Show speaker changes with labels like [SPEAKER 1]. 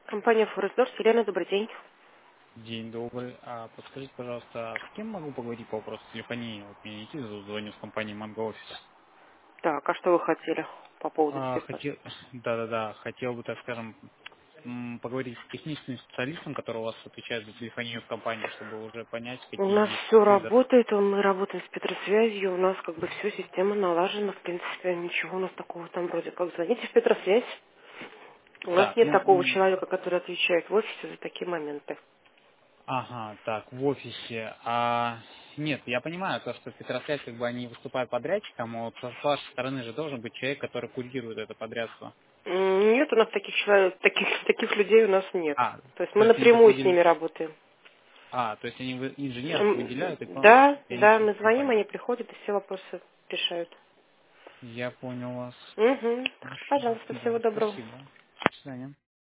[SPEAKER 1] Компания Форестдорс. Елена, добрый день.
[SPEAKER 2] День добрый. Подскажите, пожалуйста, с кем могу поговорить по вопросу телефонии? Вот мне идти, звоню с компании Манго Офис.
[SPEAKER 1] Так, а что вы хотели по поводу телефона?
[SPEAKER 2] Хотел, да, хотел бы, так скажем, поговорить с техническим специалистом, который у вас отвечает за телефонию в компании, чтобы уже понять,
[SPEAKER 1] У
[SPEAKER 2] какие
[SPEAKER 1] нас
[SPEAKER 2] есть
[SPEAKER 1] все
[SPEAKER 2] тендеры.
[SPEAKER 1] работает, мы работаем с Петросвязью, у нас как бы все, система налажена, в принципе, ничего у нас такого там вроде как. Звоните в Петросвязь. У нас
[SPEAKER 2] Так,
[SPEAKER 1] нет такого человека, который отвечает в офисе за такие моменты.
[SPEAKER 2] ага, так, в офисе. Нет, я понимаю, то, что Петросвязь, как бы они выступают подрядчиком, а вот с вашей стороны же должен быть человек, который курирует это подрядство.
[SPEAKER 1] Нет, у нас таких человек, таких людей у нас нет. То есть
[SPEAKER 2] То
[SPEAKER 1] мы
[SPEAKER 2] есть они так
[SPEAKER 1] напрямую с
[SPEAKER 2] выделяют.
[SPEAKER 1] ними работаем.
[SPEAKER 2] То есть они инженеров выделяют,
[SPEAKER 1] Да,
[SPEAKER 2] и они
[SPEAKER 1] да,
[SPEAKER 2] через
[SPEAKER 1] мы звоним,
[SPEAKER 2] компанию.
[SPEAKER 1] они приходят и все вопросы решают.
[SPEAKER 2] Я понял вас.
[SPEAKER 1] Угу.
[SPEAKER 2] Хорошо.
[SPEAKER 1] Пожалуйста, всего
[SPEAKER 2] Да,
[SPEAKER 1] доброго.
[SPEAKER 2] спасибо. До свидания.